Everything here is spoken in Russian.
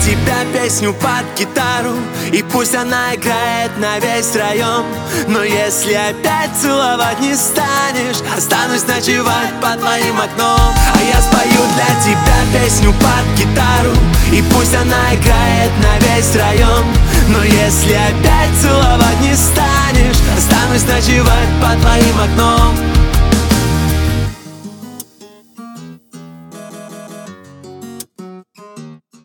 тебя песню под гитару, и пусть она играет на весь район. Но если опять целовать не станешь, останусь ночевать под твоим окном. А я спою для тебя песню под гитару, и пусть она играет на весь район. Но если опять целовать не станешь, останусь ночевать под твоим окном.